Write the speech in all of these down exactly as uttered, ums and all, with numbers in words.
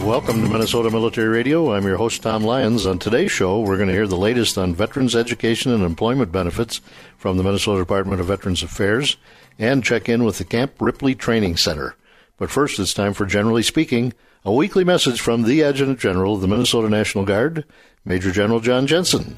Welcome to Minnesota Military Radio. I'm your host, Tom Lyons. On today's show, we're going to hear the latest on veterans education and employment benefits from the Minnesota Department of Veterans Affairs and check in with the Camp Ripley Training Center. But first, it's time for Generally Speaking, a weekly message from the Adjutant General of the Minnesota National Guard, Major General John Jensen.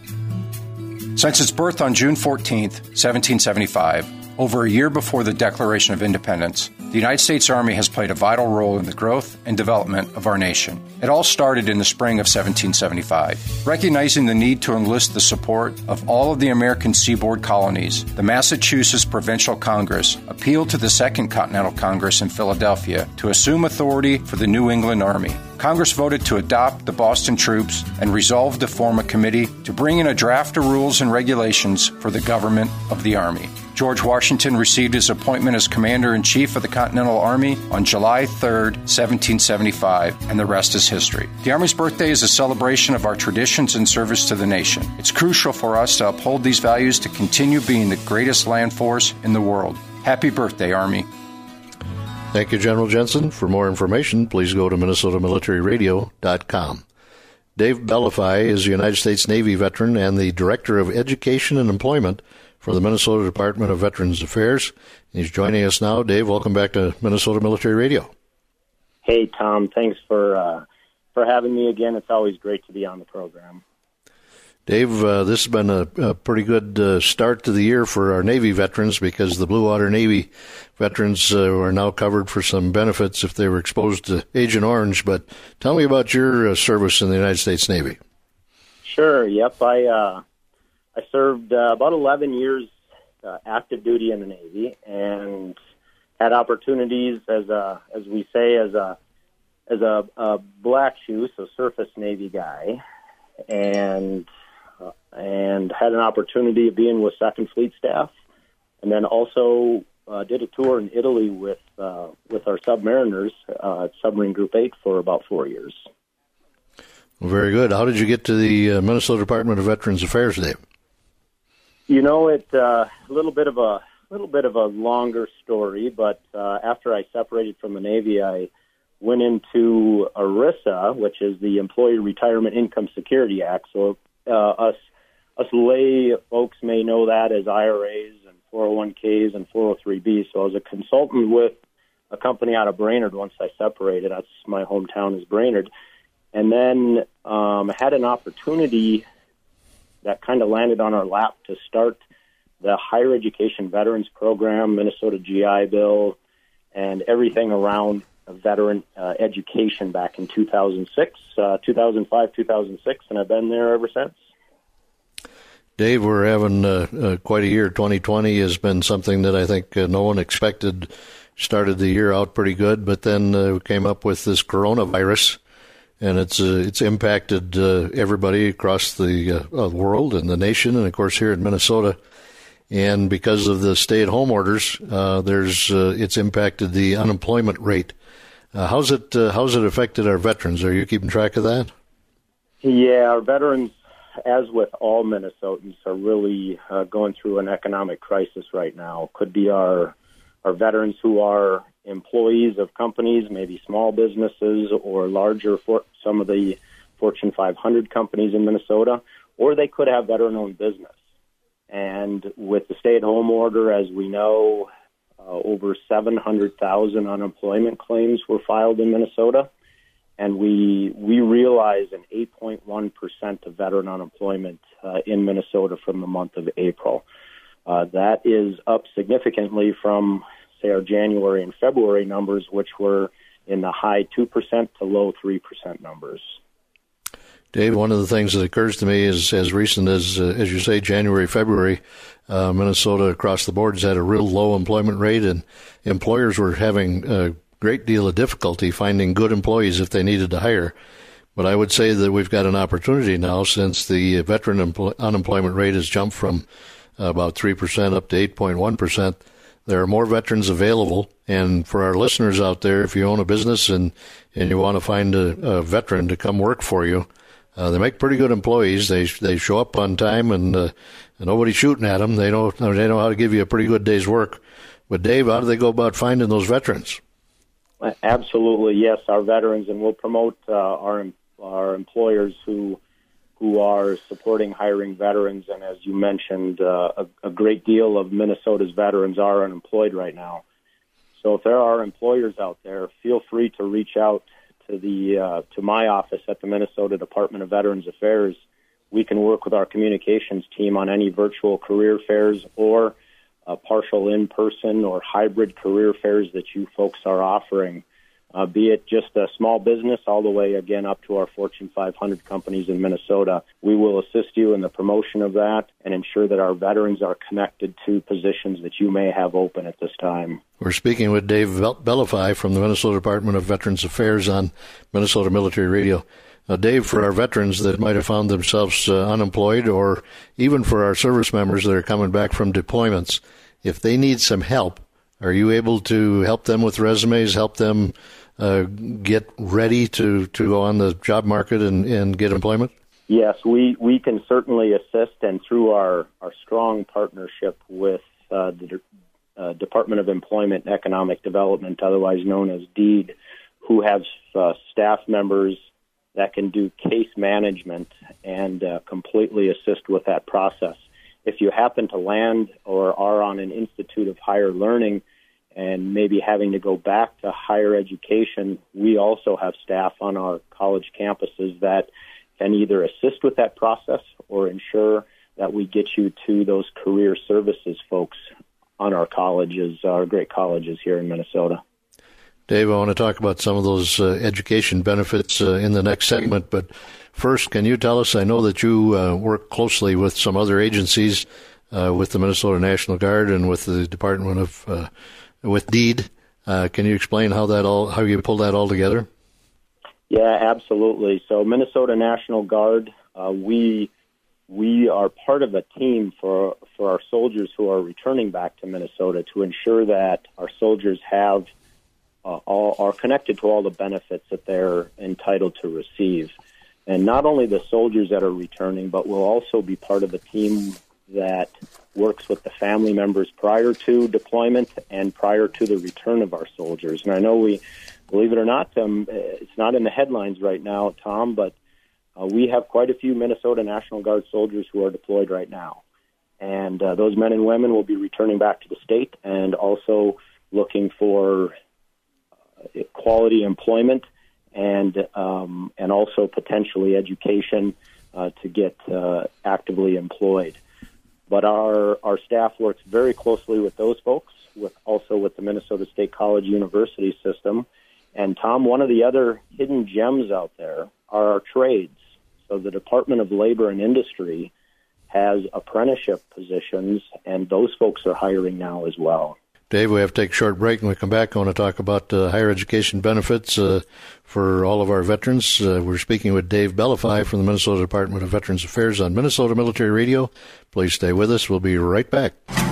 Since its birth on June fourteenth, seventeen seventy-five, over a year before the Declaration of Independence, the United States Army has played a vital role in the growth and development of our nation. It all started in the spring of seventeen seventy-five. Recognizing the need to enlist the support of all of the American seaboard colonies, the Massachusetts Provincial Congress appealed to the Second Continental Congress in Philadelphia to assume authority for the New England Army. Congress voted to adopt the Boston troops and resolved to form a committee to bring in a draft of rules and regulations for the government of the Army. George Washington received his appointment as Commander-in-Chief of the Continental Army on July third, seventeen seventy-five, and the rest is history. The Army's birthday is a celebration of our traditions and service to the nation. It's crucial for us to uphold these values to continue being the greatest land force in the world. Happy birthday, Army. Thank you, General Jensen. For more information, please go to minnesota military radio dot com. Dave Bellafy is a United States Navy veteran and the Director of Education and Employment for the Minnesota Department of Veterans Affairs. He's joining us now. Dave, welcome back to Minnesota Military Radio. Hey, Tom. Thanks for uh, for having me again. It's always great to be on the program. Dave, uh, this has been a, a pretty good uh, start to the year for our Navy veterans because the Blue Water Navy veterans uh, are now covered for some benefits if they were exposed to Agent Orange. But tell me about your uh, service in the United States Navy. Sure. Yep. I uh, I served uh, about eleven years uh, active duty in the Navy and had opportunities as a, as we say, as a as a, a black shoe, so surface Navy guy, and uh, and had an opportunity of being with Second Fleet staff, and then also uh, did a tour in Italy with uh, with our submariners uh, at Submarine Group eight for about four years. Well, very good. How did you get to the uh, Minnesota Department of Veterans Affairs, Dave? You know, it's uh, a little bit of a little bit of a longer story, but uh, after I separated from the Navy, I went into ERISA, which is the Employee Retirement Income Security Act. So uh, us us lay folks may know that as I R As and four oh one Ks and four oh three Bs. So I was a consultant with a company out of Brainerd once I separated. That's my hometown is Brainerd. And then um, had an opportunity that kind of landed on our lap to start the Higher Education Veterans Program, Minnesota G I Bill, and everything around veteran uh, education back in two thousand six, uh, two thousand five, two thousand six, and I've been there ever since. Dave, we're having uh, uh, quite a year. twenty twenty has been something that I think uh, no one expected. Started the year out pretty good, but then uh, we came up with this coronavirus, and it's uh, it's impacted uh, everybody across the uh, world and the nation, and of course here in Minnesota. And because of the stay-at-home orders, uh, there's uh, it's impacted the unemployment rate. Uh, how's it uh, how's it affected our veterans? Are you keeping track of that? Yeah, our veterans, as with all Minnesotans, are really uh, going through an economic crisis right now. Could be our our veterans who are employees of companies, maybe small businesses or larger for some of the Fortune five hundred companies in Minnesota, or they could have veteran-owned business. And with the stay-at-home order, as we know, uh, over seven hundred thousand unemployment claims were filed in Minnesota, and we we realize an eight point one percent of veteran unemployment uh, in Minnesota from the month of April. Uh, that is up significantly from, say, our January and February numbers, which were in the high two percent to low three percent numbers. Dave, one of the things that occurs to me is as recent as, uh, as you say, January, February, uh, Minnesota across the board has had a real low employment rate, and employers were having a great deal of difficulty finding good employees if they needed to hire. But I would say that we've got an opportunity now since the veteran empl- unemployment rate has jumped from uh, about three percent up to eight point one percent. There are more veterans available, and for our listeners out there, if you own a business and, and you want to find a, a veteran to come work for you, Uh, they make pretty good employees. They they show up on time, and, uh, and nobody's shooting at them. They know they know how to give you a pretty good day's work. But Dave, how do they go about finding those veterans? Absolutely, yes. Our veterans, and we'll promote uh, our our employers who who are supporting hiring veterans. And as you mentioned, uh, a, a great deal of Minnesota's veterans are unemployed right now. So if there are employers out there, feel free to reach out to the uh, to my office at the Minnesota Department of Veterans Affairs. We can work with our communications team on any virtual career fairs or uh, partial in-person or hybrid career fairs that you folks are offering, uh, be it just a small business all the way, again, up to our Fortune five hundred companies in Minnesota. We will assist you in the promotion of that and ensure that our veterans are connected to positions that you may have open at this time. We're speaking with Dave Belify from the Minnesota Department of Veterans Affairs on Minnesota Military Radio. Now, Dave, for our veterans that might have found themselves uh, unemployed, or even for our service members that are coming back from deployments, if they need some help, are you able to help them with resumes, help them uh, get ready to, to go on the job market and, and get employment? Yes, we, we can certainly assist, and through our, our strong partnership with uh, the uh, Department of Employment and Economic Development, otherwise known as DEED, who has uh, staff members that can do case management and uh, completely assist with that process. If you happen to land or are on an institute of higher learning and maybe having to go back to higher education, we also have staff on our college campuses that can either assist with that process or ensure that we get you to those career services folks on our colleges, our great colleges here in Minnesota. Dave, I want to talk about some of those uh, education benefits uh, in the next segment, but first, can you tell us, I know that you uh, work closely with some other agencies, uh, with the Minnesota National Guard and with the Department of, uh, with DEED. Uh, can you explain how that all, how you pull that all together? Yeah, absolutely. So Minnesota National Guard, uh, we we are part of a team for for our soldiers who are returning back to Minnesota to ensure that our soldiers have Uh, all, are connected to all the benefits that they're entitled to receive. And not only the soldiers that are returning, but we'll also be part of a team that works with the family members prior to deployment and prior to the return of our soldiers. And I know we, believe it or not, um, it's not in the headlines right now, Tom, but uh, we have quite a few Minnesota National Guard soldiers who are deployed right now. And uh, those men and women will be returning back to the state and also looking for quality employment and um, and also potentially education uh, to get uh, actively employed. But our our staff works very closely with those folks, with also with the Minnesota State College University system. And Tom, one of the other hidden gems out there are our trades. So the Department of Labor and Industry has apprenticeship positions, and those folks are hiring now as well. Dave, we have to take a short break. When we come back, I want to talk about uh, higher education benefits uh, for all of our veterans. Uh, we're speaking with Dave Belify from the Minnesota Department of Veterans Affairs on Minnesota Military Radio. Please stay with us. We'll be right back.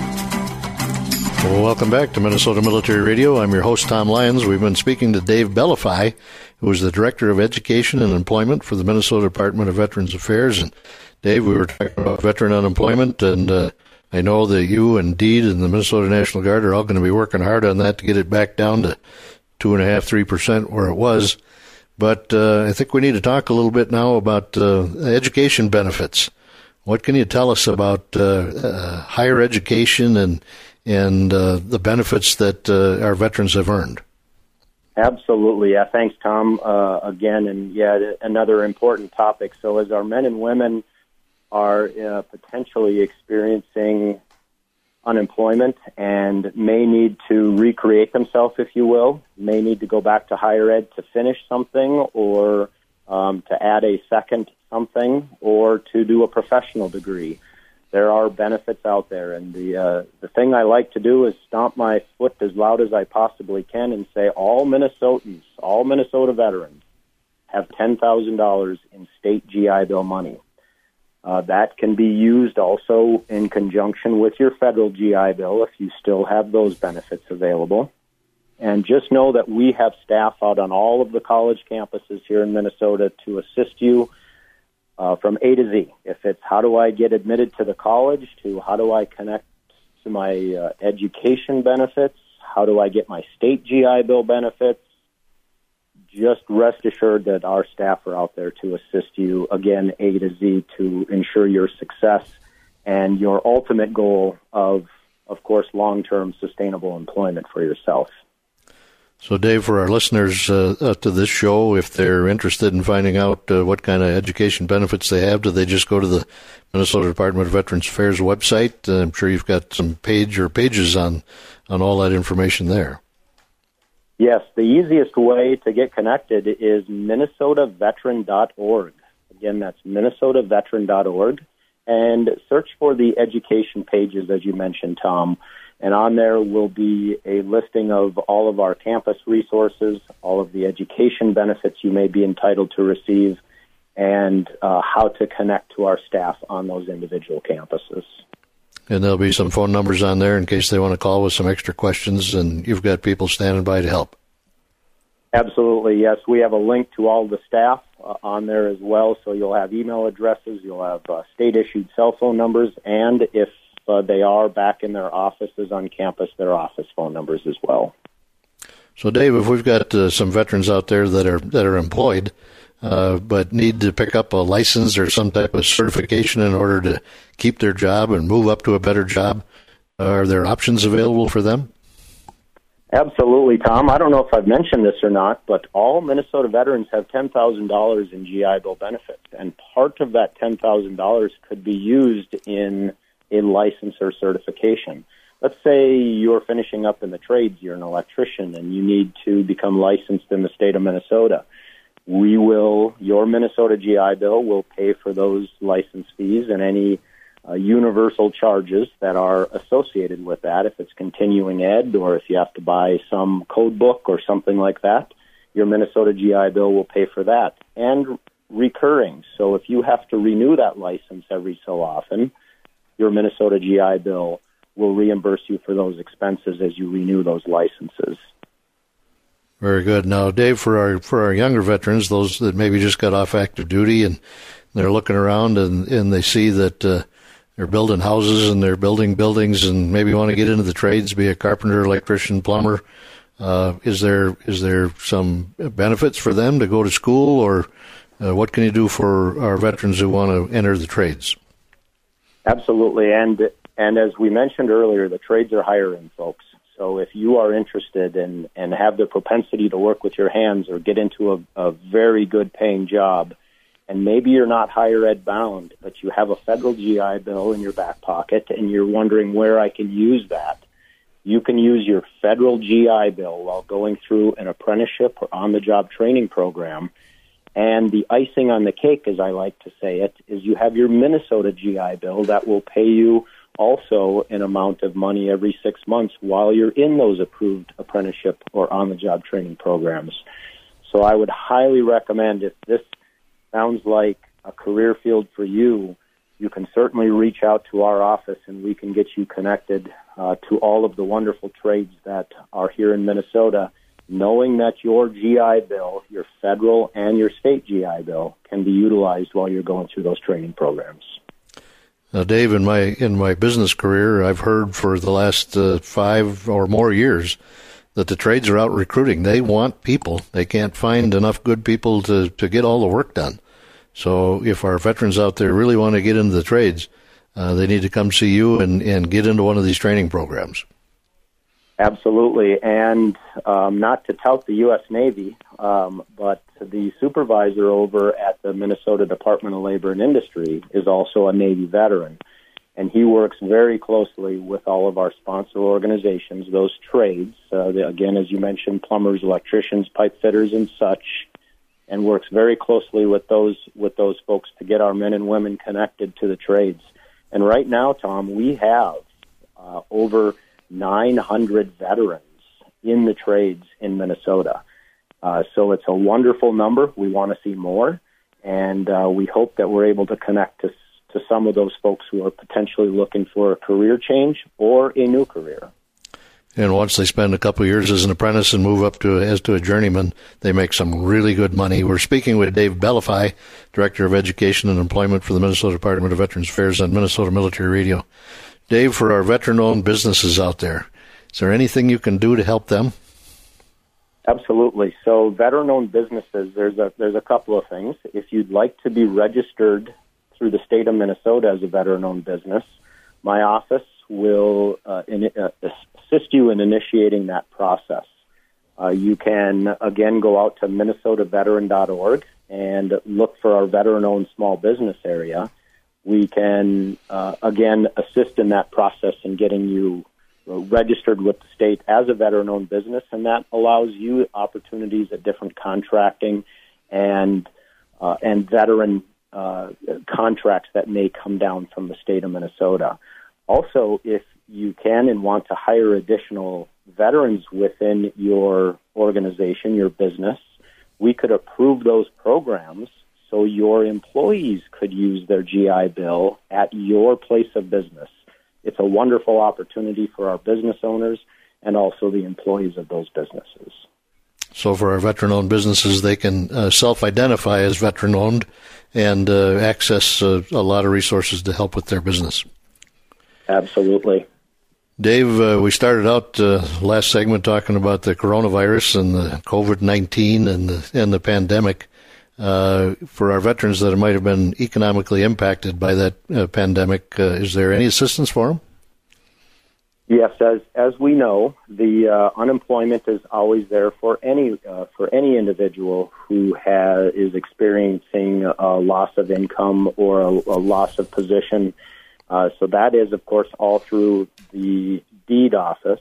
Well, welcome back to Minnesota Military Radio. I'm your host, Tom Lyons. We've been speaking to Dave Belify, who is the Director of Education and Employment for the Minnesota Department of Veterans Affairs. And Dave, we were talking about veteran unemployment, and uh, I know that you and DEED and the Minnesota National Guard are all going to be working hard on that to get it back down to two and a half, three percent where it was. But uh, I think we need to talk a little bit now about uh, education benefits. What can you tell us about uh, uh, higher education and and uh, the benefits that uh, our veterans have earned? Absolutely. Yeah. Thanks, Tom. Uh, again, and yeah, another important topic. So as our men and women are uh, potentially experiencing unemployment and may need to recreate themselves, if you will, may need to go back to higher ed to finish something or um, to add a second something or to do a professional degree. There are benefits out there, and the uh, the thing I like to do is stomp my foot as loud as I possibly can and say all Minnesotans, all Minnesota veterans have ten thousand dollars in state G I Bill money. Uh, that can be used also in conjunction with your federal G I Bill if you still have those benefits available. And just know that we have staff out on all of the college campuses here in Minnesota to assist you uh, from A to Z. If it's how do I get admitted to the college, to how do I connect to my uh, education benefits, how do I get my state G I Bill benefits, just rest assured that our staff are out there to assist you, again, A to Z, to ensure your success and your ultimate goal of, of course, long-term sustainable employment for yourself. So, Dave, for our listeners uh, uh, to this show, if they're interested in finding out uh, what kind of education benefits they have, do they just go to the Minnesota Department of Veterans Affairs website? Uh, I'm sure you've got some page or pages on, on all that information there. Yes, the easiest way to get connected is minnesota veteran dot org. Again, that's minnesota veteran dot org. And search for the education pages, as you mentioned, Tom. And on there will be a listing of all of our campus resources, all of the education benefits you may be entitled to receive, and uh, how to connect to our staff on those individual campuses. And there'll be some phone numbers on there in case they want to call with some extra questions, and you've got people standing by to help. Absolutely, yes. We have a link to all the staff uh, on there as well, so you'll have email addresses, you'll have uh, state-issued cell phone numbers, and if uh, they are back in their offices on campus, their office phone numbers as well. So, Dave, if we've got uh, some veterans out there that are that are employed uh, but need to pick up a license or some type of certification in order to keep their job and move up to a better job, are there options available for them? Absolutely, Tom. I don't know if I've mentioned this or not, but all Minnesota veterans have ten thousand dollars in G I Bill benefits, and part of that ten thousand dollars could be used in a license or certification. Let's say you're finishing up in the trades, you're an electrician, and you need to become licensed in the state of Minnesota. We will, your Minnesota G I Bill will pay for those license fees and any Uh, universal charges that are associated with that. If it's continuing ed or if you have to buy some code book or something like that, your Minnesota G I Bill will pay for that. And recurring. So if you have to renew that license every so often, your Minnesota G I Bill will reimburse you for those expenses as you renew those licenses. Very good. Now, Dave, for our for our younger veterans, those that maybe just got off active duty and they're looking around and, and they see that uh, they're building houses and they're building buildings and maybe want to get into the trades, be a carpenter, electrician, plumber. Uh, is there is there some benefits for them to go to school, or uh, what can you do for our veterans who want to enter the trades? Absolutely. And and as we mentioned earlier, the trades are hiring folks. So if you are interested in, and have the propensity to work with your hands or get into a, a very good paying job, and maybe you're not higher ed bound, but you have a federal G I Bill in your back pocket and you're wondering where I can use that, you can use your federal G I Bill while going through an apprenticeship or on-the-job training program. And the icing on the cake, as I like to say it, is you have your Minnesota G I Bill that will pay you also an amount of money every six months while you're in those approved apprenticeship or on-the-job training programs. So I would highly recommend, if this sounds like a career field for you, you can certainly reach out to our office and we can get you connected uh, to all of the wonderful trades that are here in Minnesota, knowing that your G I Bill, your federal and your state G I Bill, can be utilized while you're going through those training programs. Now, Dave, in my in my business career, I've heard for the last uh, five or more years that the trades are out recruiting. They want people. They can't find enough good people to, to get all the work done. So if our veterans out there really want to get into the trades, uh, they need to come see you and, and get into one of these training programs. Absolutely. And um, not to tout the U S Navy, um, but the supervisor over at the Minnesota Department of Labor and Industry is also a Navy veteran. And he works very closely with all of our sponsor organizations, those trades, uh, the, again, as you mentioned, plumbers, electricians, pipe fitters, and such, and works very closely with those with those folks to get our men and women connected to the trades. And right now, Tom, we have uh, over nine hundred veterans in the trades in Minnesota. Uh, so it's a wonderful number. We want to see more, and uh, we hope that we're able to connect to, to some of those folks who are potentially looking for a career change or a new career. And once they spend a couple of years as an apprentice and move up to as to a journeyman, they make some really good money. We're speaking with Dave Bellefy, Director of Education and Employment for the Minnesota Department of Veterans Affairs on Minnesota Military Radio. Dave, for our veteran-owned businesses out there, is there anything you can do to help them? Absolutely. So veteran-owned businesses, there's a there's a couple of things. If you'd like to be registered through the state of Minnesota as a veteran-owned business, my office will uh, in, uh, assist you in initiating that process. Uh, you can, again, go out to minnesota veteran dot org and look for our veteran-owned small business area. We can, uh, again, assist in that process in getting you registered with the state as a veteran-owned business, and that allows you opportunities at different contracting and uh, and veteran uh, contracts that may come down from the state of Minnesota. Also, if you can and want to hire additional veterans within your organization, your business, we could approve those programs so your employees could use their G I Bill at your place of business. It's a wonderful opportunity for our business owners and also the employees of those businesses. So for our veteran-owned businesses, they can uh, self-identify as veteran-owned and uh, access uh, a lot of resources to help with their business. Absolutely. Dave, uh, we started out uh, last segment talking about the coronavirus and the COVID nineteen and the, and the pandemic. Uh, for our veterans that might have been economically impacted by that uh, pandemic, uh, is there any assistance for them? Yes, as as we know, the uh, unemployment is always there for any uh, for any individual who has, is experiencing a loss of income or a, a loss of position. Uh, so that is, of course, all through the deed office,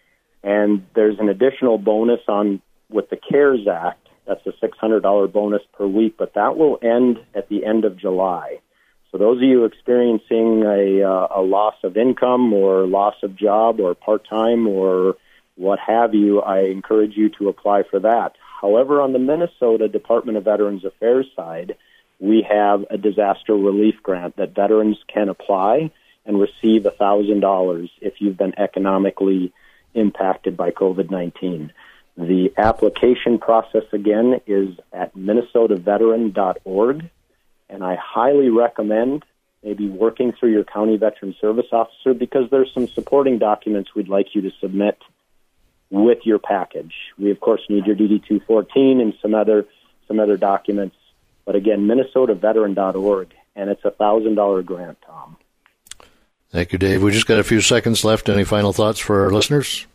and there's an additional bonus on with the CARES Act. That's a six hundred dollars bonus per week, but that will end at the end of July. So those of you experiencing a, uh, a loss of income or loss of job or part-time or what have you, I encourage you to apply for that. However, on the Minnesota Department of Veterans Affairs side, we have a disaster relief grant that veterans can apply and receive one thousand dollars if you've been economically impacted by COVID nineteen. The application process, again, is at minnesota veteran dot org, and I highly recommend maybe working through your county veteran service officer because there's some supporting documents we'd like you to submit with your package. We, of course, need your D D two fourteen and some other some other documents, but again, minnesota veteran dot org, and it's a one thousand dollars grant, Tom. Thank you, Dave. We just got a few seconds left. Any final thoughts for our listeners?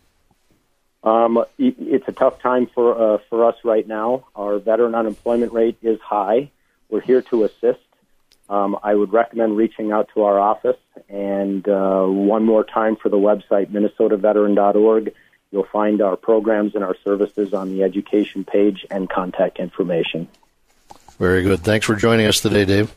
Um, it's a tough time for uh, for us right now. Our veteran unemployment rate is high. We're here to assist. Um, I would recommend reaching out to our office. And uh, one more time for the website, minnesota veteran dot org. You'll find our programs and our services on the education page and contact information. Very good. Thanks for joining us today, Dave.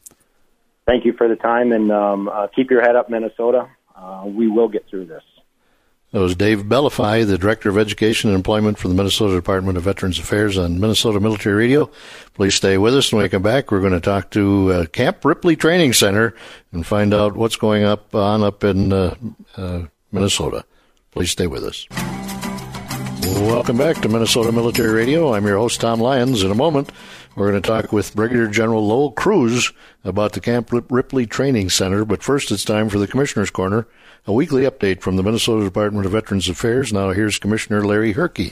Thank you for the time, and um, uh, keep your head up, Minnesota. Uh, we will get through this. That was Dave Bellafy, the Director of Education and Employment for the Minnesota Department of Veterans Affairs on Minnesota Military Radio. Please stay with us. When we come back, we're going to talk to uh, Camp Ripley Training Center and find out what's going up on up in uh, uh, Minnesota. Please stay with us. Welcome back to Minnesota Military Radio. I'm your host, Tom Lyons. In a moment, we're going to talk with Brigadier General Lowell Cruz about the Camp Ripley Training Center. But first, it's time for the Commissioner's Corner, a weekly update from the Minnesota Department of Veterans Affairs. Now here's Commissioner Larry Herke.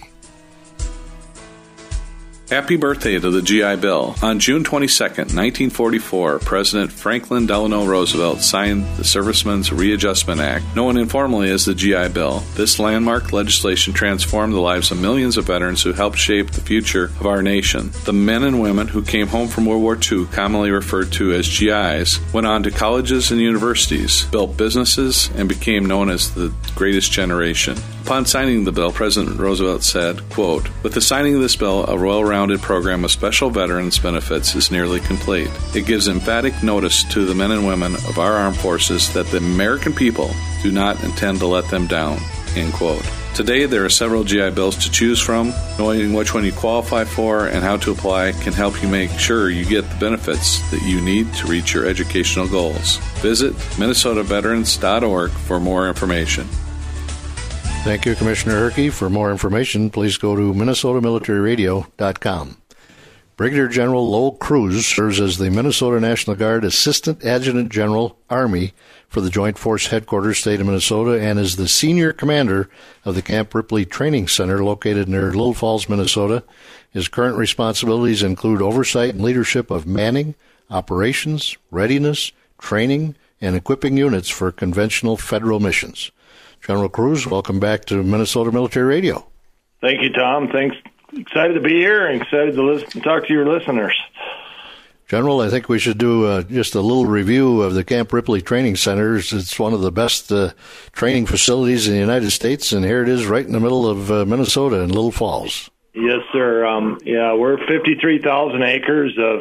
Happy birthday to the G I Bill. On June twenty-second, nineteen forty-four, President Franklin Delano Roosevelt signed the Servicemen's Readjustment Act, known informally as the G I Bill. This landmark legislation transformed the lives of millions of veterans who helped shape the future of our nation. The men and women who came home from World War Two, commonly referred to as G Is, went on to colleges and universities, built businesses, and became known as the greatest generation. Upon signing the bill, President Roosevelt said, quote, "With the signing of this bill, a well-rounded program of special veterans benefits is nearly complete. It gives emphatic notice to the men and women of our armed forces that the American people do not intend to let them down." End quote. Today, there are several G I Bills to choose from. Knowing which one you qualify for and how to apply can help you make sure you get the benefits that you need to reach your educational goals. Visit minnesota veterans dot org for more information. Thank you, Commissioner Herke. For more information, please go to minnesota military radio dot com. Brigadier General Lowell Cruz serves as the Minnesota National Guard Assistant Adjutant General, Army, for the Joint Force Headquarters, State of Minnesota, and is the senior commander of the Camp Ripley Training Center located near Little Falls, Minnesota. His current responsibilities include oversight and leadership of manning, operations, readiness, training, and equipping units for conventional federal missions. General Cruz, welcome back to Minnesota Military Radio. Thank you, Tom. Thanks. Excited to be here and excited to listen, talk to your listeners. General, I think we should do uh, just a little review of the Camp Ripley Training Center. It's one of the best uh, training facilities in the United States, and here it is right in the middle of uh, Minnesota in Little Falls. Yes, sir. Um, yeah, we're fifty-three thousand acres of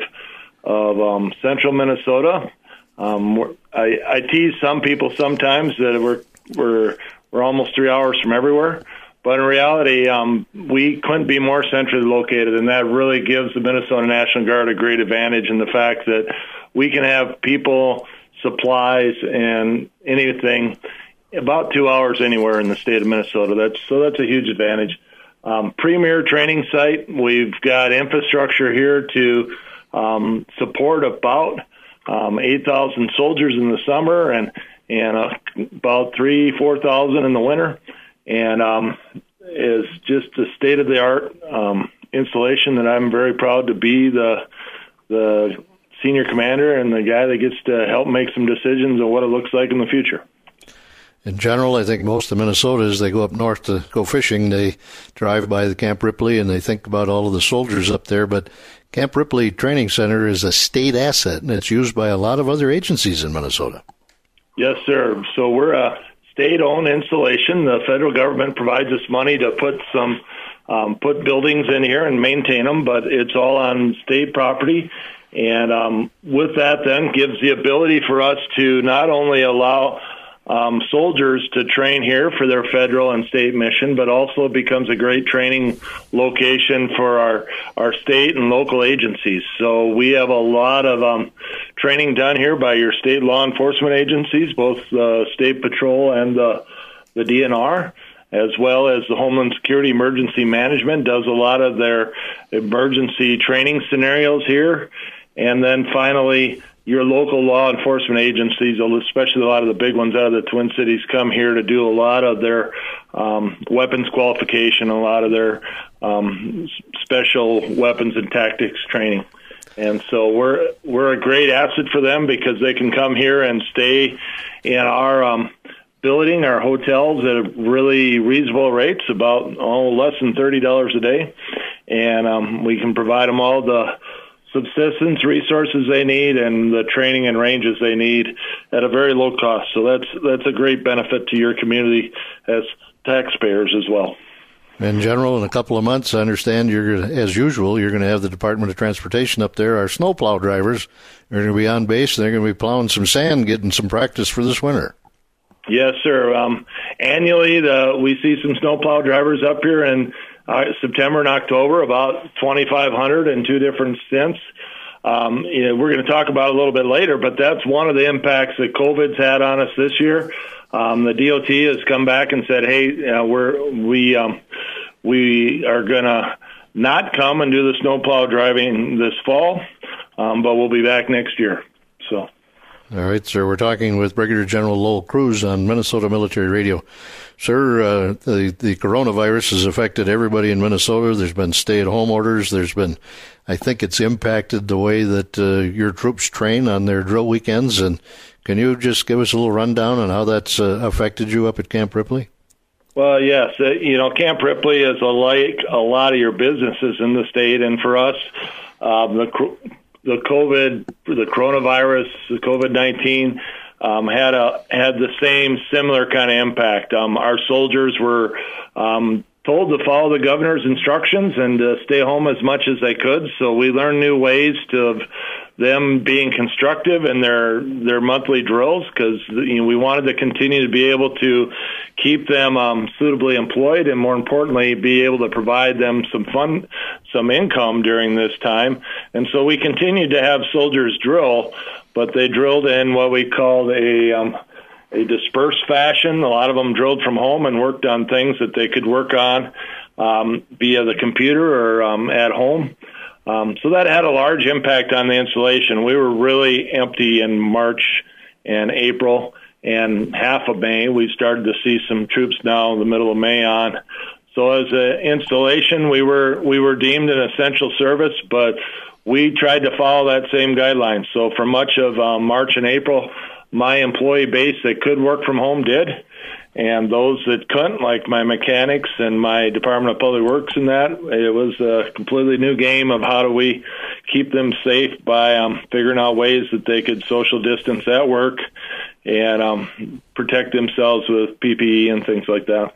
of um, central Minnesota. Um, we're, I, I tease some people sometimes that we're we're we're almost three hours from everywhere. But in reality, um, we couldn't be more centrally located, and that really gives the Minnesota National Guard a great advantage in the fact that we can have people, supplies, and anything about two hours anywhere in the state of Minnesota. That's so that's a huge advantage. Um, premier training site. We've got infrastructure here to um, support about um, eight thousand soldiers in the summer and and uh, about three, four thousand in the winter. And um, is just a state-of-the-art um, installation that I'm very proud to be the the senior commander and the guy that gets to help make some decisions on what it looks like in the future. In general, I think most of Minnesota, as they go up north to go fishing, they drive by the Camp Ripley and they think about all of the soldiers up there. But Camp Ripley Training Center is a state asset, and it's used by a lot of other agencies in Minnesota. Yes, sir. So we're a state-owned installation. The federal government provides us money to put some um, put buildings in here and maintain them, but it's all on state property. And um, with that, then, gives the ability for us to not only allow um, soldiers to train here for their federal and state mission, but also becomes a great training location for our, our state and local agencies. So we have a lot of um, training done here by your state law enforcement agencies, both the State Patrol and the, the D N R, as well as the Homeland Security Emergency Management does a lot of their emergency training scenarios here. And then finally, your local law enforcement agencies, especially a lot of the big ones out of the Twin Cities, come here to do a lot of their um, weapons qualification, a lot of their um, special weapons and tactics training. And so we're we're a great asset for them because they can come here and stay in our um, building, our hotels at really reasonable rates, about oh, less than thirty dollars a day. And um, we can provide them all the subsistence resources they need and the training and ranges they need at a very low cost. So that's that's a great benefit to your community as taxpayers as well. In general, in a couple of months, I understand you're gonna, as usual, you're going to have the Department of Transportation up there. Our snowplow drivers are going to be on base, and they're going to be plowing some sand, getting some practice for this winter. Yes, sir. Um, annually, the, we see some snowplow drivers up here in uh, September and October, about twenty-five hundred in two different stints. Um, you know, we're going to talk about it a little bit later, but that's one of the impacts that COVID's had on us this year. Um, the D O T has come back and said, "Hey, uh, we're we um, we are going to not come and do the snowplow driving this fall, um, but we'll be back next year." So. All right, sir. We're talking with Brigadier General Lowell Cruz on Minnesota Military Radio. Sir, uh, the, the coronavirus has affected everybody in Minnesota. There's been stay-at-home orders. There's been, I think it's impacted the way that uh, your troops train on their drill weekends. And can you just give us a little rundown on how that's uh, affected you up at Camp Ripley? Well, yes. Uh, you know, Camp Ripley is a, like a lot of your businesses in the state. And for us, uh, the the COVID, the coronavirus, the COVID nineteen um, had a had the same similar kind of impact. Um, our soldiers were um, told to follow the governor's instructions and to stay home as much as they could. So we learned new ways to them being constructive in their their monthly drills because you know we wanted to continue to be able to keep them um, suitably employed and more importantly be able to provide them some fun, some income during this time. And so we continued to have soldiers drill, but they drilled in what we called a um, a dispersed fashion. A lot of them drilled from home and worked on things that they could work on um, via the computer or um, at home. Um, so that had a large impact on the installation. We were really empty in March and April, and half of May. We started to see some troops now in the middle of May on. So as an installation, we were we were deemed an essential service, but we tried to follow that same guideline. So for much of um, March and April, my employee base that could work from home did, and those that couldn't, like my mechanics and my Department of Public Works and that, it was a completely new game of how do we keep them safe by um, figuring out ways that they could social distance at work and um, protect themselves with P P E and things like that.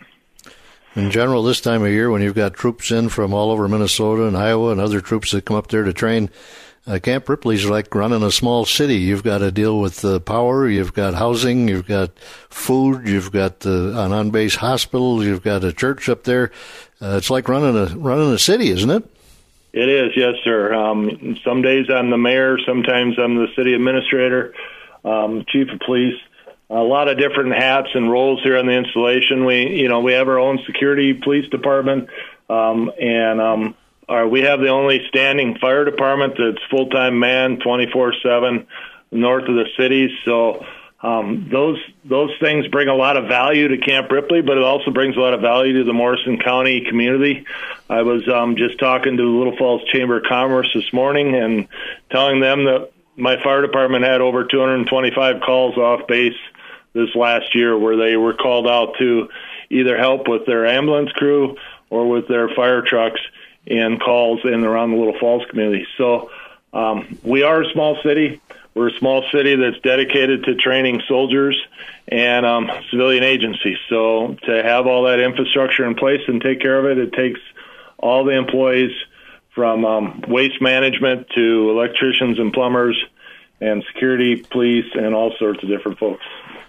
In general, this time of year, when you've got troops in from all over Minnesota and Iowa and other troops that come up there to train, uh, Camp Ripley's like running a small city. You've got to deal with uh, power, you've got housing, you've got food, you've got uh, an on-base hospital, you've got a church up there. Uh, it's like running a running a city, isn't it? It is, yes, sir. Um, some days I'm the mayor, sometimes I'm the city administrator, um, chief of police. A lot of different hats and roles here on the installation. We, you know, we have our own security police department, um, and um, our, we have the only standing fire department that's full-time manned twenty-four seven north of the city. So um, those those things bring a lot of value to Camp Ripley, but it also brings a lot of value to the Morrison County community. I was um, just talking to the Little Falls Chamber of Commerce this morning and telling them that my fire department had over two hundred twenty-five calls off base this last year where they were called out to either help with their ambulance crew or with their fire trucks in calls in and around the Little Falls community. So um, we are a small city. We're a small city that's dedicated to training soldiers and um, civilian agencies. So to have all that infrastructure in place and take care of it, it takes all the employees from um, waste management to electricians and plumbers and security, police, and all sorts of different folks.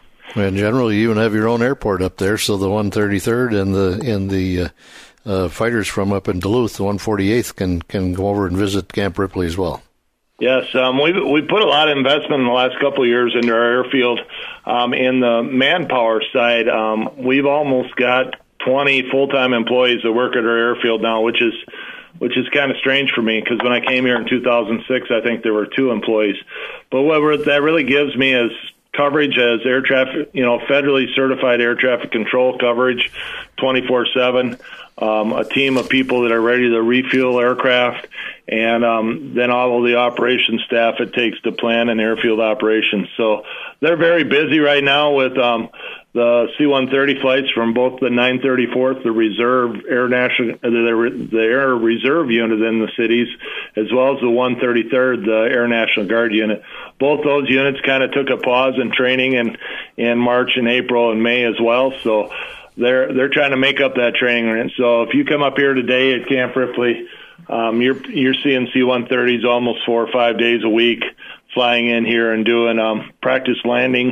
In general, you even have your own airport up there, so the one thirty-third and the and the uh, uh, fighters from up in Duluth, the one forty-eighth, can can go over and visit Camp Ripley as well. Yes, um, we we put a lot of investment in the last couple of years into our airfield. Um, in the manpower side, um, we've almost got twenty full-time employees that work at our airfield now, which is which is kind of strange for me because when I came here in two thousand six, I think there were two employees. But what that really gives me is coverage as air traffic, you know, federally certified air traffic control coverage, twenty-four seven. Um, a team of people that are ready to refuel aircraft, and um, then all of the operations staff it takes to plan an airfield operations. So they're very busy right now with um, the C one thirty flights from both the nine thirty-fourth, the Reserve Air National, the, the Air Reserve unit in the cities, as well as the one thirty-third, the Air National Guard unit. Both those units kind of took a pause in training in, in March and April and May as well. So they're they're trying to make up that training. And so if you come up here today at Camp Ripley, um, you're you're seeing C one thirties almost four or five days a week flying in here and doing um, practice landings,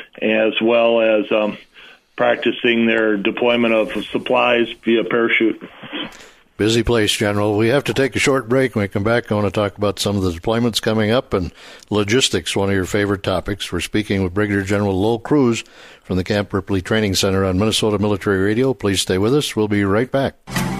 as well as um, practicing their deployment of supplies via parachute. Busy place, General. We have to take a short break. When we come back, I want to talk about some of the deployments coming up and logistics, one of your favorite topics. We're speaking with Brigadier General Lowell Cruz from the Camp Ripley Training Center on Minnesota Military Radio. Please stay with us. We'll be right back.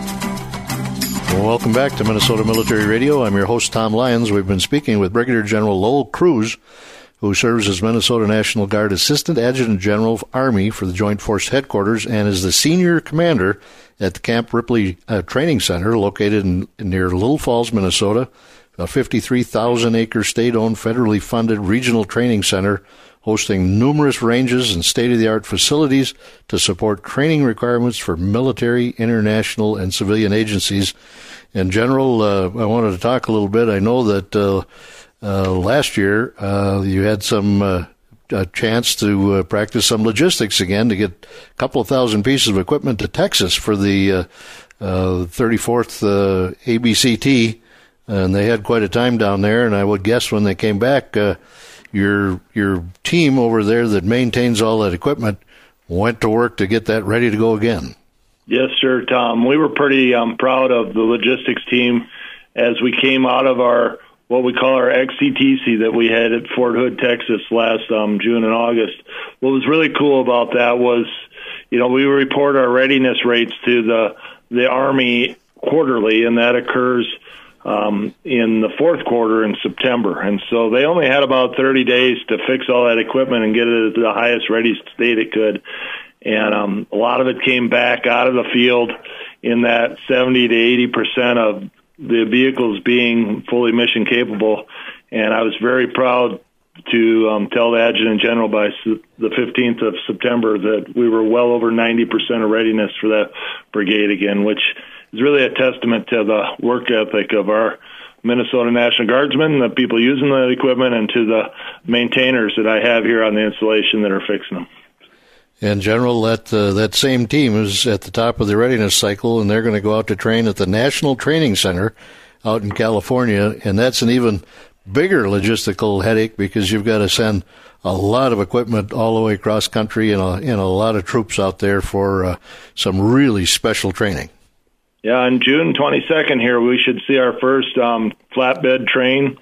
Well, welcome back to Minnesota Military Radio. I'm your host, Tom Lyons. We've been speaking with Brigadier General Lowell Cruz, who serves as Minnesota National Guard Assistant Adjutant General of Army for the Joint Force Headquarters and is the senior commander at the Camp Ripley uh, Training Center located in, near Little Falls, Minnesota, a fifty-three thousand acre state-owned, federally funded regional training center hosting numerous ranges and state-of-the-art facilities to support training requirements for military, international, and civilian agencies. In general, uh, I wanted to talk a little bit. I know that uh, uh, last year uh, you had some uh, a chance to uh, practice some logistics again to get a couple of thousand pieces of equipment to Texas for the uh, uh, thirty-fourth uh, A B C T, and they had quite a time down there. And I would guess when they came back, uh, your your team over there that maintains all that equipment went to work to get that ready to go again. Yes, sir, Tom. We were pretty um, proud of the logistics team as we came out of our what we call our X C T C that we had at Fort Hood, Texas last um, June and August. What was really cool about that was, you know, we report our readiness rates to the the Army quarterly, and that occurs um, in the fourth quarter in September. And so they only had about thirty days to fix all that equipment and get it to the highest ready state it could. And um, a lot of it came back out of the field in that seventy to eighty percent of the vehicles being fully mission capable. And I was very proud to um, tell the Adjutant General by su- the fifteenth of September that we were well over ninety percent of readiness for that brigade again, which is really a testament to the work ethic of our Minnesota National Guardsmen, the people using that equipment, and to the maintainers that I have here on the installation that are fixing them. And General, that uh, that same team is at the top of the readiness cycle, and they're going to go out to train at the National Training Center out in California, and that's an even bigger logistical headache because you've got to send a lot of equipment all the way across country and a, and a lot of troops out there for uh, some really special training. Yeah, on June twenty-second here, we should see our first um, flatbed train,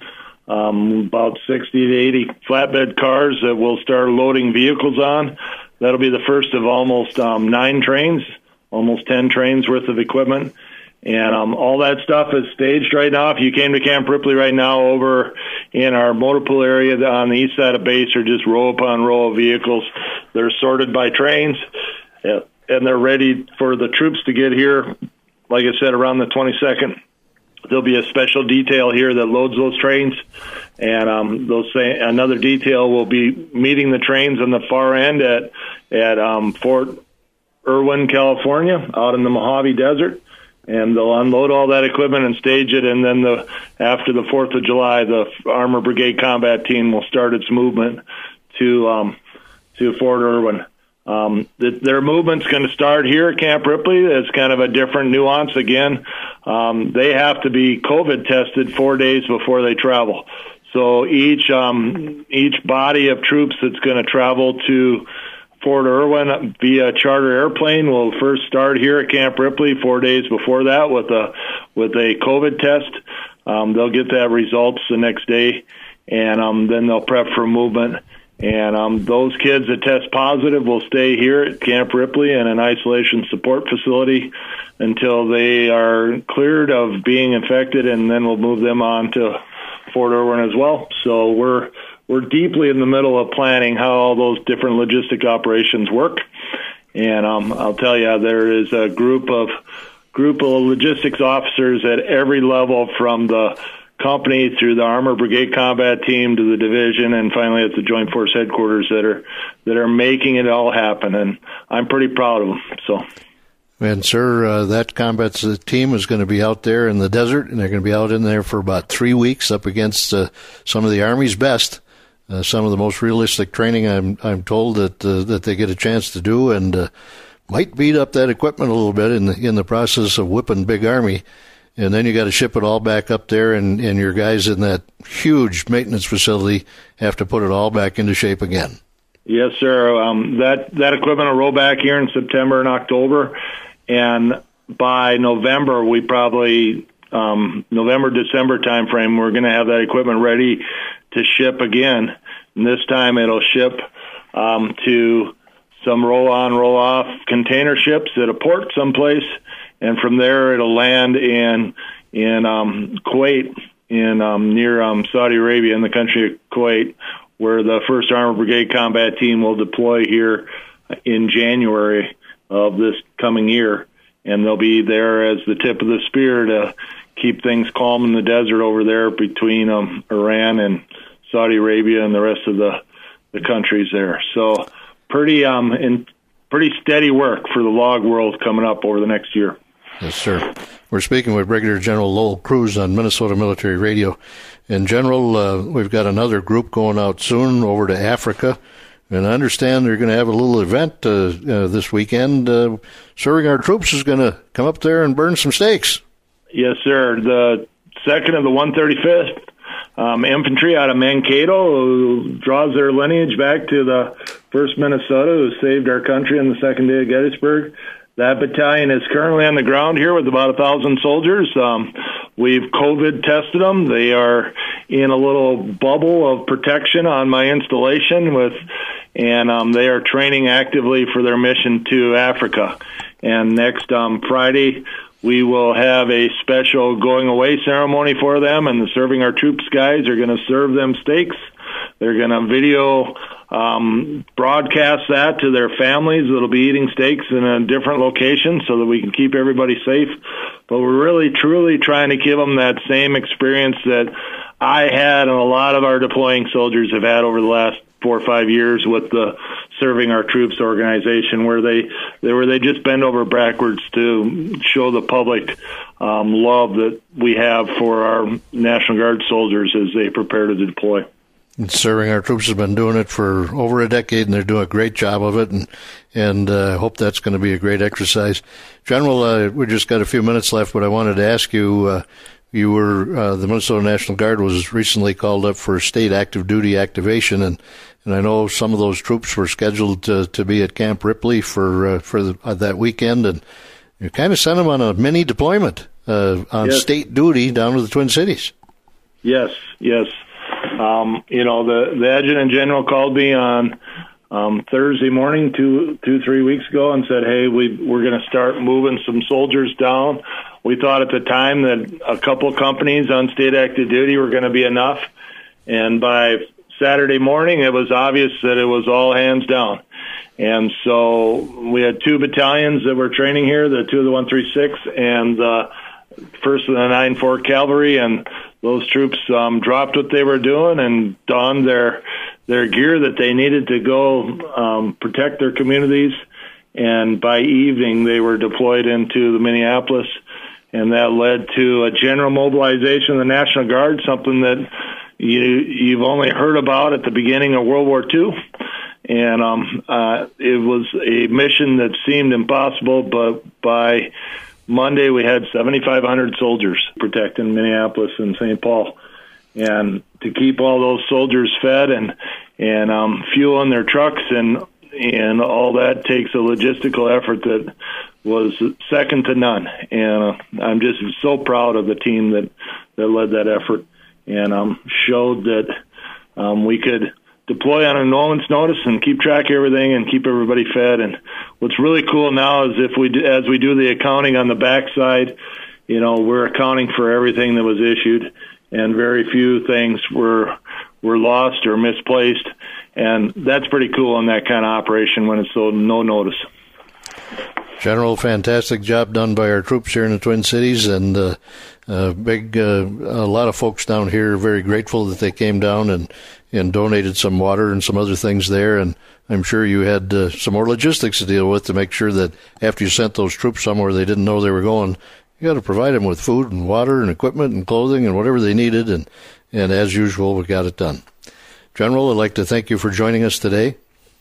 um, about sixty to eighty flatbed cars that we'll start loading vehicles on. That'll be the first of almost um, nine trains, almost ten trains worth of equipment. And um, all that stuff is staged right now. If you came to Camp Ripley right now over in our motor pool area on the east side of base are just row upon row of vehicles. They're sorted by trains, and they're ready for the troops to get here. Like I said, around the twenty-second, there'll be a special detail here that loads those trains. And um, they'll say another detail will be meeting the trains on the far end at, at um, Fort Irwin, California, out in the Mojave Desert. And they'll unload all that equipment and stage it, and then the after the fourth of July, the Armor Brigade Combat Team will start its movement to um, to Fort Irwin. Um, the, their movement's going to start here at Camp Ripley. It's kind of a different nuance. Again, um, they have to be COVID tested four days before they travel. So each um, each body of troops that's going to travel to Fort Irwin via charter airplane will first start here at Camp Ripley four days before that with a with a COVID test. Um, they'll get that results the next day, and um, then they'll prep for movement. And um, those kids that test positive will stay here at Camp Ripley in an isolation support facility until they are cleared of being infected, and then we'll move them on to Fort Irwin as well. So we're We're deeply in the middle of planning how all those different logistic operations work. And um, I'll tell you, there is a group of group of logistics officers at every level, from the company through the Armor Brigade Combat Team to the division, and finally at the Joint Force Headquarters, that are that are making it all happen. And I'm pretty proud of them. So. And, sir, uh, that combat team is going to be out there in the desert, and they're going to be out in there for about three weeks up against uh, some of the Army's best. Uh, some of the most realistic training I'm I'm told that uh, that they get a chance to do, and uh, might beat up that equipment a little bit in the in the process of whipping Big Army, and then you got to ship it all back up there, and, and your guys in that huge maintenance facility have to put it all back into shape again. Yes, sir. Um, that that equipment will roll back here in September and October, and by November we probably um, November December timeframe we're going to have that equipment ready to ship again. And this time it'll ship um, to some roll-on, roll-off container ships at a port someplace, and from there it'll land in in um, Kuwait, in um, near um, Saudi Arabia, in the country of Kuwait, where the first Armor Brigade Combat Team will deploy here in January of this coming year, and they'll be there as the tip of the spear to keep things calm in the desert over there between um, Iran and Saudi Arabia and the rest of the, the countries there. So pretty um in pretty steady work for the log world coming up over the next year. Yes, sir. We're speaking with Brigadier General Lowell Cruz on Minnesota Military Radio. And, General, uh, we've got another group going out soon over to Africa. And I understand they're going to have a little event uh, uh, this weekend. Uh, serving our troops is going to come up there and burn some steaks. Yes, sir. The second of the one thirty-fifth um, Infantry out of Mankato, who draws their lineage back to the first Minnesota, who saved our country on the second day of Gettysburg. That battalion is currently on the ground here with about a thousand soldiers. Um, we've COVID tested them. They are in a little bubble of protection on my installation with, and um, they are training actively for their mission to Africa. And next um, Friday, we will have a special going away ceremony for them, and the Serving Our Troops guys are going to serve them steaks. They're going to video um, broadcast that to their families that'll be eating steaks in a different location so that we can keep everybody safe. But we're really, truly trying to give them that same experience that I had and a lot of our deploying soldiers have had over the last four or five years with the Serving Our Troops organization, where they, they where they just bend over backwards to show the public um, love that we have for our National Guard soldiers as they prepare to deploy. And Serving Our Troops has been doing it for over a decade, and they're doing a great job of it, and and uh, I hope that's going to be a great exercise. General, uh, we just got a few minutes left, but I wanted to ask you, uh, you were, uh, the Minnesota National Guard was recently called up for state active duty activation, and, and I know some of those troops were scheduled to, to be at Camp Ripley for uh, for the, uh, that weekend, and you kind of sent them on a mini deployment uh, on yes. state duty down to the Twin Cities. Yes, yes. Um, you know, the, the Adjutant General called me on um, Thursday morning, two, two, three weeks ago, and said, hey, we, we're going to start moving some soldiers down. We thought at the time that a couple companies on state active duty were going to be enough. And by Saturday morning, it was obvious that it was all hands down. And so we had two battalions that were training here, the two of the one thirty-six and the first of the nine four Cavalry, and those troops um, dropped what they were doing and donned their their gear that they needed to go um, protect their communities. And by evening, they were deployed into the Minneapolis, and that led to a general mobilization of the National Guard, something that you, you've only heard about at the beginning of World War Two. And um, uh, it was a mission that seemed impossible, but by Monday we had seventy-five hundred soldiers protecting Minneapolis and Saint Paul. And to keep all those soldiers fed and and um, fueling their trucks and and all that takes a logistical effort that was second to none. And uh, I'm just so proud of the team that, that led that effort and um, showed that um, we could deploy on a moment's notice and keep track of everything and keep everybody fed. And what's really cool now is if we do, as we do the accounting on the backside, you know, we're accounting for everything that was issued, and very few things were were lost or misplaced. And that's pretty cool in that kind of operation when it's so no notice. General, fantastic job done by our troops here in the Twin Cities, and uh, uh, big uh, a lot of folks down here are very grateful that they came down and, and donated some water and some other things there. And I'm sure you had uh, some more logistics to deal with to make sure that after you sent those troops somewhere they didn't know they were going, you got to provide them with food and water and equipment and clothing and whatever they needed. And, and as usual, we got it done. General, I'd like to thank you for joining us today.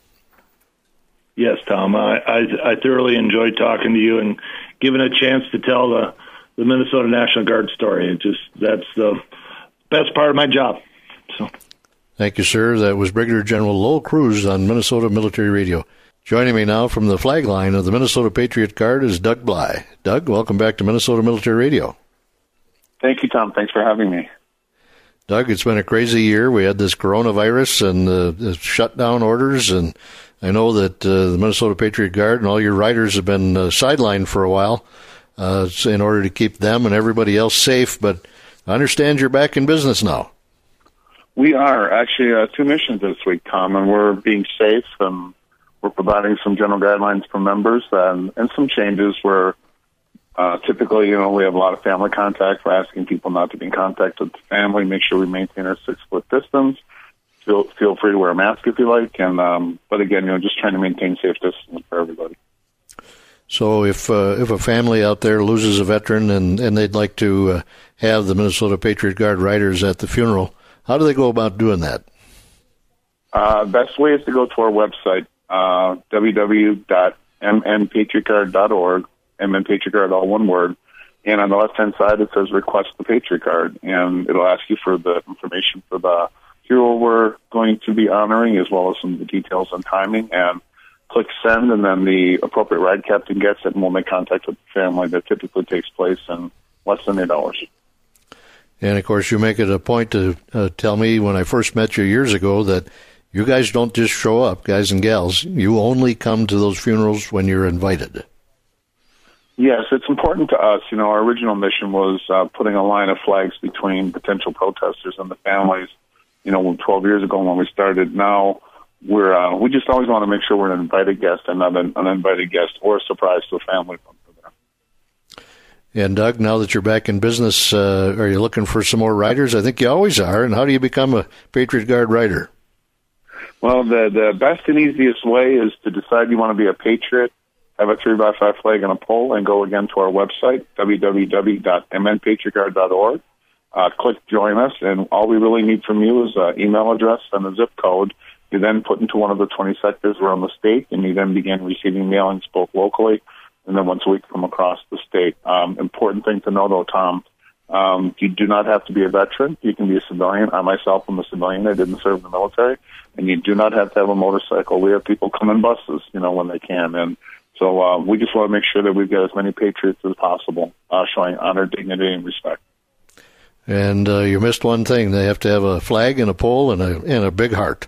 Yes, Tom. I, I, I thoroughly enjoyed talking to you and giving a chance to tell the, the Minnesota National Guard story. It just that's the best part of my job. So, thank you, sir. That was Brigadier General Lowell Cruz on Minnesota Military Radio. Joining me now from the flag line of the Minnesota Patriot Guard is Doug Bly. Doug, welcome back to Minnesota Military Radio. Thank you, Tom. Thanks for having me. Doug, it's been a crazy year. We had this coronavirus and uh, the shutdown orders, and I know that uh, the Minnesota Patriot Guard and all your riders have been uh, sidelined for a while uh, in order to keep them and everybody else safe, but I understand you're back in business now. We are. Actually, uh, two missions this week, Tom, and we're being safe, and we're providing some general guidelines for members and, and some changes where uh, typically, you know, we have a lot of family contact. We're asking people not to be in contact with the family, make sure we maintain our six-foot distance. Feel, feel free to wear a mask if you like, and um, but again, you know, just trying to maintain safe distance for everybody. So, if uh, if a family out there loses a veteran and, and they'd like to uh, have the Minnesota Patriot Guard riders at the funeral, how do they go about doing that? Uh, best way is to go to our website, uh, w w w dot m n patriot guard dot org, M N Patriot Guard, all one word. And on the left-hand side, it says Request the Patriot Guard, and it'll ask you for the information for the hero we're going to be honoring, as well as some of the details on timing, and click send, and then the appropriate ride captain gets it, and we'll make contact with the family. That typically takes place in less than eight hours. And, of course, you make it a point to uh, tell me when I first met you years ago that you guys don't just show up, guys and gals. You only come to those funerals when you're invited. Yes, it's important to us. You know, our original mission was uh, putting a line of flags between potential protesters and the families. You know, twelve years ago when we started. Now we're uh, we just always want to make sure we're an invited guest and not an uninvited guest or a surprise to a family member there. And Doug, now that you're back in business, uh, are you looking for some more riders? I think you always are. And how do you become a Patriot Guard rider? Well, the the best and easiest way is to decide you want to be a patriot, have a three by five flag and a pole, and go again to our website, w w w dot m n patriot guard dot org. Uh, click join us, and all we really need from you is an email address and a zip code. You then put into one of the twenty sectors around the state, and you then begin receiving mailings both locally and then once a week from across the state. Um, important thing to know, though, Tom, um, you do not have to be a veteran. You can be a civilian. I myself am a civilian. I didn't serve in the military. And you do not have to have a motorcycle. We have people come in buses, you know, when they can. And so uh, we just want to make sure that we've got as many patriots as possible, uh, showing honor, dignity, and respect. And uh, you missed one thing. They have to have a flag and a pole and a and a big heart.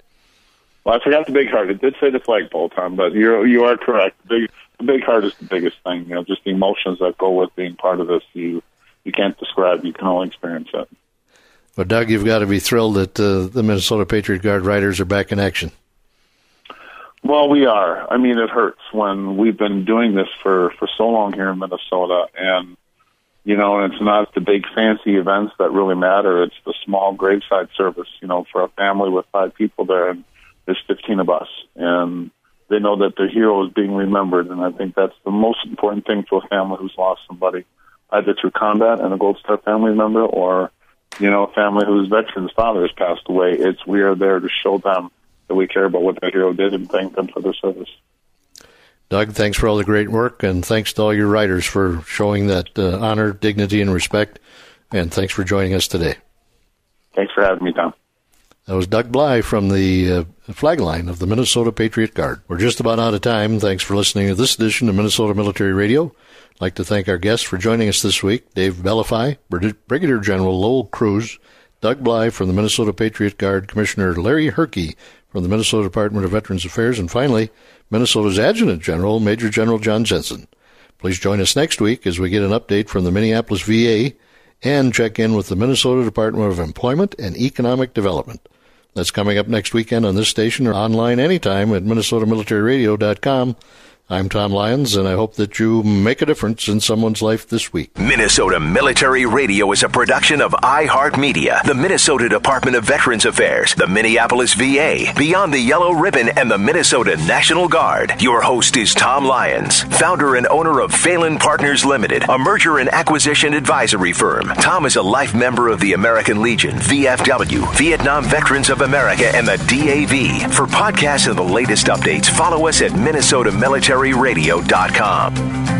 Well, I forgot the big heart. It did say the flagpole, Tom, but you're, you are correct. The big, the big heart is the biggest thing. You know, just the emotions that go with being part of this. You you can't describe. You can only experience it. But, Doug, you've got to be thrilled that uh, the Minnesota Patriot Guard riders are back in action. Well, we are. I mean, it hurts when we've been doing this for, for so long here in Minnesota, and you know, and it's not the big fancy events that really matter. It's the small graveside service, you know, for a family with five people there, and there's fifteen of us. And they know that their hero is being remembered, and I think that's the most important thing to a family who's lost somebody, either through combat and a Gold Star family member, or, you know, a family whose veteran's father has passed away. It's we are there to show them that we care about what their hero did and thank them for their service. Doug, thanks for all the great work, and thanks to all your writers for showing that uh, honor, dignity, and respect. And thanks for joining us today. Thanks for having me, Tom. That was Doug Bly from the uh, flag line of the Minnesota Patriot Guard. We're just about out of time. Thanks for listening to this edition of Minnesota Military Radio. I'd like to thank our guests for joining us this week, Dave Bellafy, Brigadier General Lowell Cruz, Doug Bly from the Minnesota Patriot Guard, Commissioner Larry Herkey from the Minnesota Department of Veterans Affairs, and finally, Minnesota's Adjutant General, Major General John Jensen. Please join us next week as we get an update from the Minneapolis V A and check in with the Minnesota Department of Employment and Economic Development. That's coming up next weekend on this station or online anytime at minnesota military radio dot com. I'm Tom Lyons, and I hope that you make a difference in someone's life this week. Minnesota Military Radio is a production of iHeartMedia, the Minnesota Department of Veterans Affairs, the Minneapolis V A, Beyond the Yellow Ribbon, and the Minnesota National Guard. Your host is Tom Lyons, founder and owner of Phelan Partners Limited, a merger and acquisition advisory firm. Tom is a life member of the American Legion, V F W, Vietnam Veterans of America, and the D A V. For podcasts and the latest updates, follow us at minnesota military radio dot com.